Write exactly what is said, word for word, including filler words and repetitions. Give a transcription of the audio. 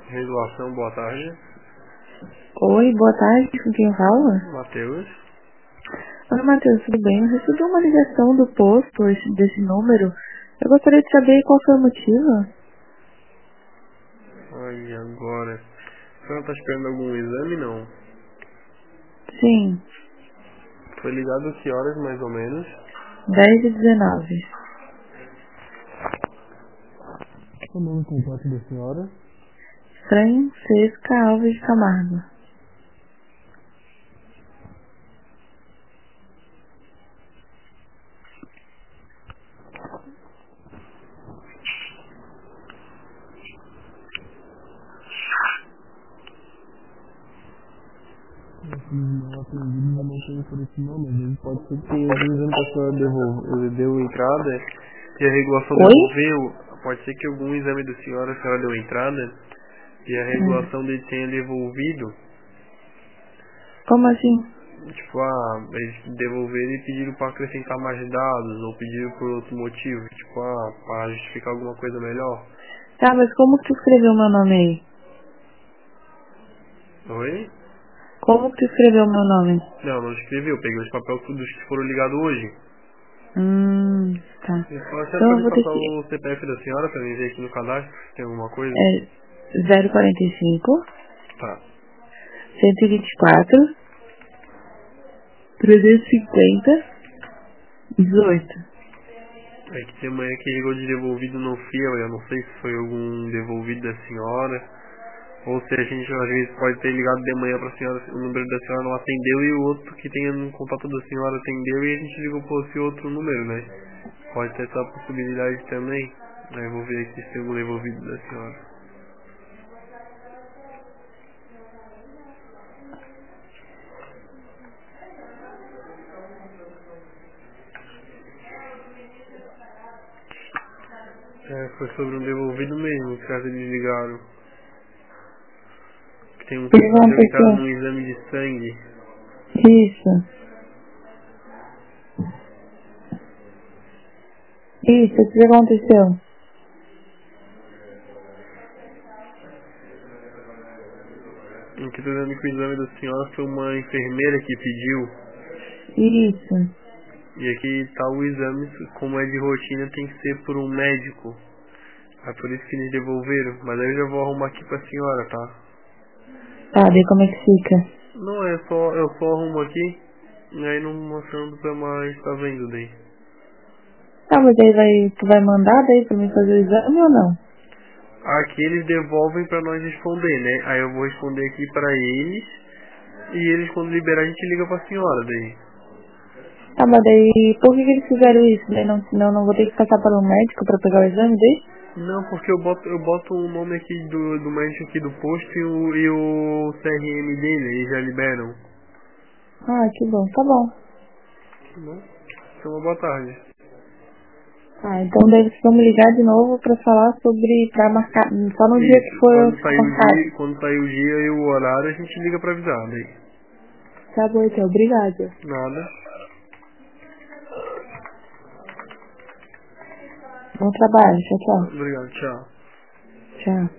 Regulação, boa tarde. Oi, boa tarde, com quem fala? Matheus. Oi, Matheus, tudo bem? Eu recebi uma ligação do posto esse, desse número. Eu gostaria de saber qual foi o motivo. Aí, agora. A senhora tá esperando algum exame, não? Sim, Foi ligado que horas, mais ou menos? dez e dezenove. O nome completo da senhora? Francesca Alves de Camargo. Não atendido, eu não tenho por esse nome. Às vezes pode ser que tenha algum exame que a senhora devolveu, deu entrada e a regulação Oi? devolveu. Pode ser que algum exame da senhora, a senhora deu entrada e a Hum. regulação dele tenha devolvido. Como assim? Tipo, ah, eles devolveram e pediram pra acrescentar mais dados, ou pediram por outro motivo, tipo, ah, pra justificar alguma coisa melhor. Tá, mas como que tu escreveu meu nome aí? Oi? Como que tu escreveu meu nome? Não, não escreveu, peguei os papéis dos que foram ligados hoje. Hum, tá. Então, você Então eu pode vou ter passar que... o C P F da senhora pra mim ver aqui no cadastro se tem alguma coisa? É zero quarenta e cinco, Tá. cento e vinte e quatro, trezentos e cinquenta, dezoito. É que tem manhã que ligou de devolvido no fiel, eu não sei se foi algum devolvido da senhora. Ou se a gente às vezes pode ter ligado de manhã pra senhora, o número da senhora não atendeu e o outro que tem no contato da senhora atendeu e a gente ligou por esse outro número, né? Pode ter essa possibilidade também. Aí eu vou ver aqui se tem algum devolvido da senhora. É, foi sobre um devolvido mesmo, que caso eles ligaram. Que tem um O que que deu entrada num aconteceu? exame de sangue. Isso. Isso, o que aconteceu? Em que tô dizendo que o exame da senhora foi uma enfermeira que pediu. Isso. E aqui tá o exame, como é de rotina, tem que ser por um médico. É por isso que eles devolveram. Mas aí eu já vou arrumar aqui pra senhora, tá? Tá, daí como é que fica? Não, é só, eu só arrumo aqui. E aí não mostrando pra mais, tá vendo daí. Tá, mas aí vai, tu vai mandar daí pra mim fazer o exame ou não? Aqui eles devolvem pra nós responder, né? Aí eu vou responder aqui pra eles. E eles quando liberar a gente liga pra senhora daí. Tá, mas daí por que, que eles fizeram isso? Daí não, senão não vou ter que passar para um médico pra pegar o exame daí? Não, porque eu boto, eu boto o nome aqui do, do médico aqui do posto e o, e o C R M dele, eles já liberam. Ah, que bom, tá bom. Tá bom? Então uma boa tarde. Ah, então daí vocês vão me ligar de novo pra falar sobre, pra marcar, só no dia que Isso. for Quando sair o marcado. dia, quando sair o dia e o horário, a gente liga pra avisar daí. Tá bom então, obrigada. Nada. Bom trabalho, tchau, tchau. Obrigado, tchau. Tchau.